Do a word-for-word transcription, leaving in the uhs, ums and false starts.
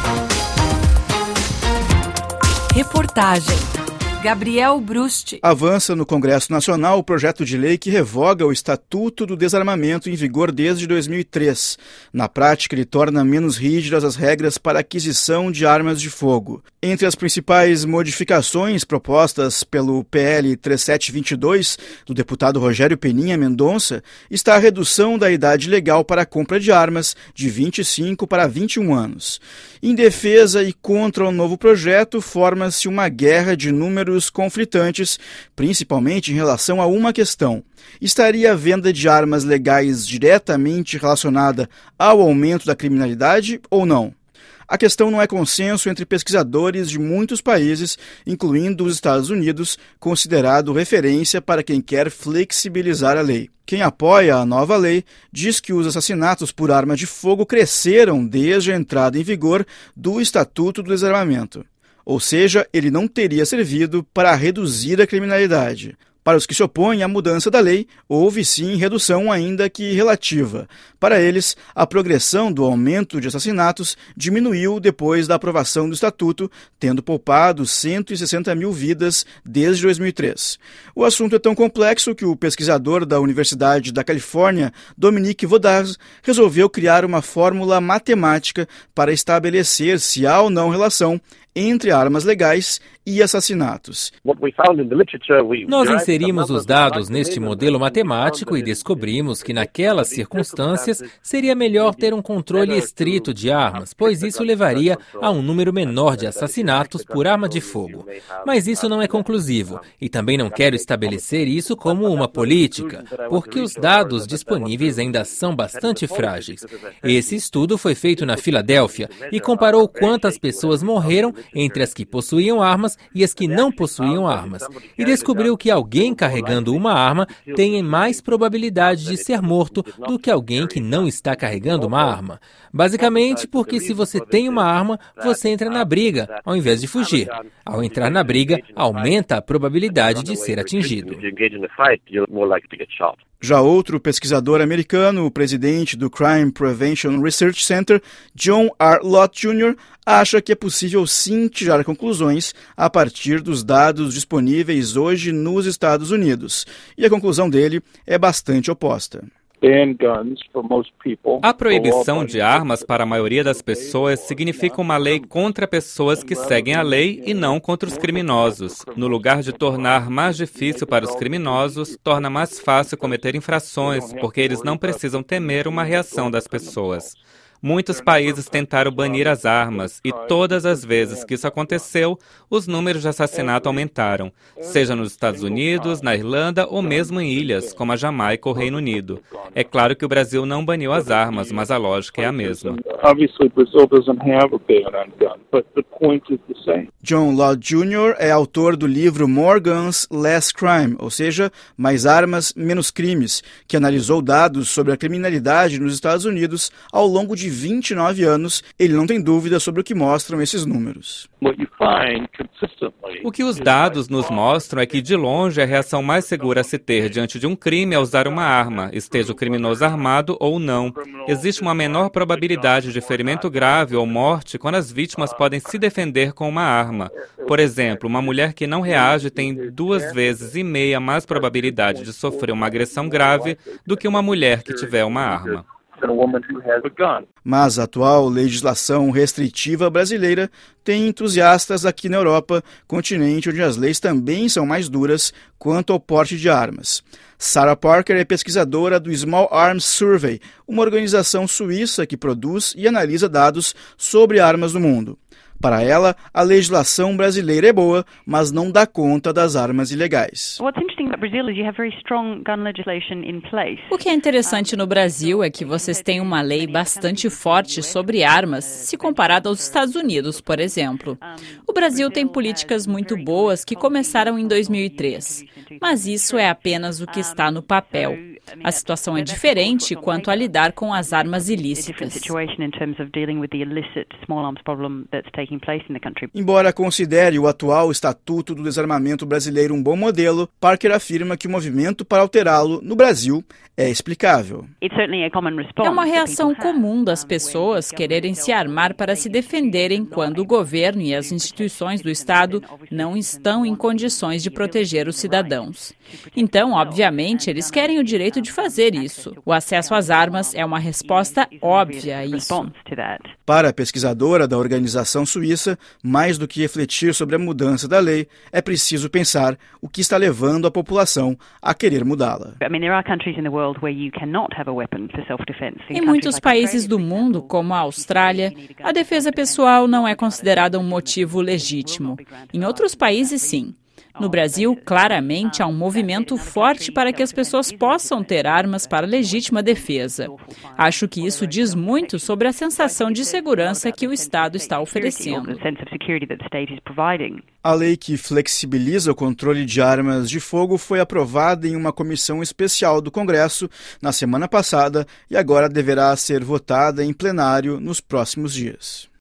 Reportagem Gabriel Brust. Avança no Congresso Nacional o projeto de lei que revoga o Estatuto do Desarmamento em vigor desde dois mil e três. Na prática, ele torna menos rígidas as regras para aquisição de armas de fogo. Entre as principais modificações propostas pelo P L três mil setecentos e vinte e dois, do deputado Rogério Peninha Mendonça, está a redução da idade legal para a compra de armas de vinte e cinco para vinte e um anos. Em defesa e contra o novo projeto, forma-se uma guerra de números conflitantes, principalmente em relação a uma questão. Estaria a venda de armas legais diretamente relacionada ao aumento da criminalidade ou não? A questão não é consenso entre pesquisadores de muitos países, incluindo os Estados Unidos, considerado referência para quem quer flexibilizar a lei. Quem apoia a nova lei diz que os assassinatos por arma de fogo cresceram desde a entrada em vigor do Estatuto do Desarmamento. Ou seja, ele não teria servido para reduzir a criminalidade. Para os que se opõem à mudança da lei, houve sim redução, ainda que relativa. Para eles, a progressão do aumento de assassinatos diminuiu depois da aprovação do Estatuto, tendo poupado cento e sessenta mil vidas desde dois mil e três. O assunto é tão complexo que o pesquisador da Universidade da Califórnia, Dominique Vaudage, resolveu criar uma fórmula matemática para estabelecer se há ou não relação entre armas legais e assassinatos. Nós inserimos os dados neste modelo matemático e descobrimos que, naquelas circunstâncias, seria melhor ter um controle estrito de armas, pois isso levaria a um número menor de assassinatos por arma de fogo. Mas isso não é conclusivo, e também não quero estabelecer isso como uma política, porque os dados disponíveis ainda são bastante frágeis. Esse estudo foi feito na Filadélfia e comparou quantas pessoas morreram entre as que possuíam armas e as que não possuíam armas, e descobriu que alguém carregando uma arma tem mais probabilidade de ser morto do que alguém que não está carregando uma arma. Basicamente porque se você tem uma arma, você entra na briga, ao invés de fugir. Ao entrar na briga, aumenta a probabilidade de ser atingido. Já outro pesquisador americano, o presidente do Crime Prevention Research Center, John R. Lott Júnior, acha que é possível sim tirar conclusões a partir dos dados disponíveis hoje nos Estados Unidos. E a conclusão dele é bastante oposta. A proibição de armas para a maioria das pessoas significa uma lei contra pessoas que seguem a lei e não contra os criminosos. No lugar de tornar mais difícil para os criminosos, torna mais fácil cometer infrações, porque eles não precisam temer uma reação das pessoas. Muitos países tentaram banir as armas e todas as vezes que isso aconteceu, os números de assassinato aumentaram, seja nos Estados Unidos, na Irlanda ou mesmo em ilhas, como a Jamaica ou Reino Unido. É claro que o Brasil não baniu as armas, mas a lógica é a mesma. John Lott Júnior é autor do livro More Guns, Less Crime, ou seja, Mais Armas, Menos Crimes, que analisou dados sobre a criminalidade nos Estados Unidos ao longo de vinte e nove anos. Ele não tem dúvida sobre o que mostram esses números. O que os dados nos mostram é que, de longe, a reação mais segura a se ter diante de um crime é usar uma arma, esteja o criminoso armado ou não. Existe uma menor probabilidade de ferimento grave ou morte quando as vítimas podem se defender com uma arma. Por exemplo, uma mulher que não reage tem duas vezes e meia mais probabilidade de sofrer uma agressão grave do que uma mulher que tiver uma arma. Mas a atual legislação restritiva brasileira tem entusiastas aqui na Europa, continente onde as leis também são mais duras quanto ao porte de armas. Sarah Parker é pesquisadora do Small Arms Survey, uma organização suíça que produz e analisa dados sobre armas no mundo. Para ela, a legislação brasileira é boa, mas não dá conta das armas ilegais. O que é interessante no Brasil é que vocês têm uma lei bastante forte sobre armas, se comparado aos Estados Unidos, por exemplo. O Brasil tem políticas muito boas que começaram em dois mil e três, mas isso é apenas o que está no papel. A situação é diferente quanto a lidar com as armas ilícitas. Embora considere o atual Estatuto do Desarmamento Brasileiro um bom modelo, Parker afirma que o movimento para alterá-lo no Brasil é explicável. É uma reação comum das pessoas quererem se armar para se defenderem quando o governo e as instituições do Estado não estão em condições de proteger os cidadãos. Então, obviamente, eles querem o direito de fazer isso. O acesso às armas é uma resposta óbvia a isso. Para a pesquisadora da organização suíça, mais do que refletir sobre a mudança da lei, é preciso pensar o que está levando a população a querer mudá-la. Em muitos países do mundo, como a Austrália, a defesa pessoal não é considerada um motivo legítimo. Em outros países, sim. No Brasil, claramente, há um movimento forte para que as pessoas possam ter armas para legítima defesa. Acho que isso diz muito sobre a sensação de segurança que o Estado está oferecendo. A lei que flexibiliza o controle de armas de fogo foi aprovada em uma comissão especial do Congresso na semana passada e agora deverá ser votada em plenário nos próximos dias.